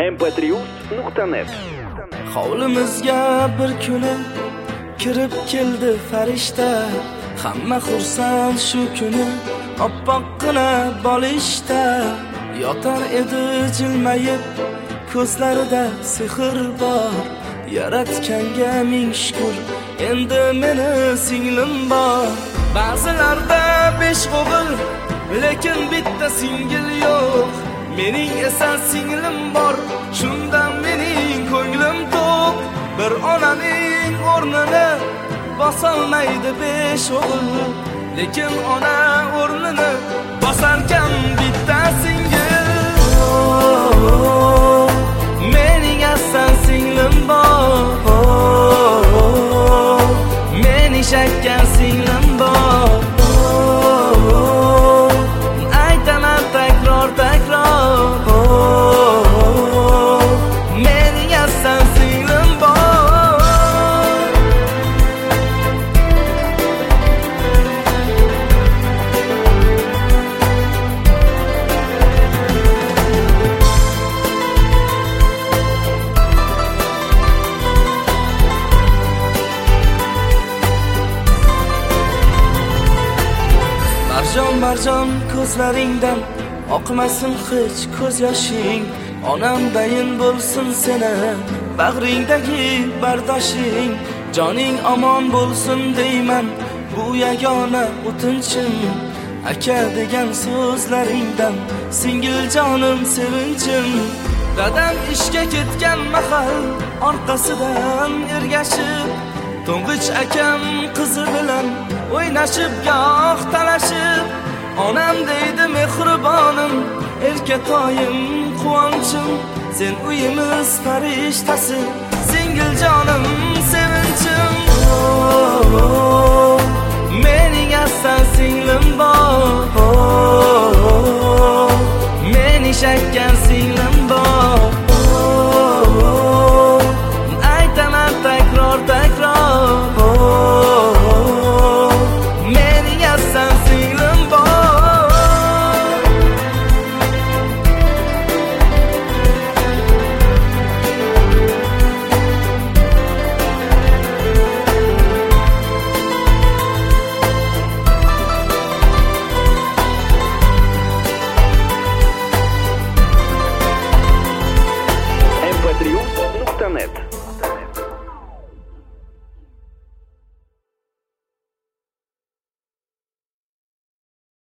mp3.net. Hovlimizga bir kuni kirib keldi farishta. Hamma xursand shu kuni oppoqqina bolishda. Yotar edi jilmayib, ko'zlarida sehr bor. Yaratganga ming shukr, endi meni singlim bor. Ba'zilarda 5 o'g'il, lekin bitta singil yo'q. Mening esa singlim bor, shundan mening ko'nglim to'q. Bir onaning o'rnini bosolmaydi 5 o'g'il, lekin ona o'rnini bosarkan bitta singil. Mening asal singlim bor, mening shakkan singlim bor. Aytaman takror mening asal singlim bor. Marjon ko'zlaringdan oqmasin hech ko'z yoshing. Onamdayin bo'lsin seni bag'ringdagi bardoshing. Joning omon bo'lsin deyman, bu yagona o'tinchim. Aka degan so'zlaringdan singil jonim sevinchim. Dadam ishga ketgan mahal orqasidan ergashib, to'ng'ich akam qizi bilan o'ynashib goh talashib. Onam deydi mehribonim, erkatoyim quvonchim. Sen uyimiz farishtasi, singil jonim sevinchim.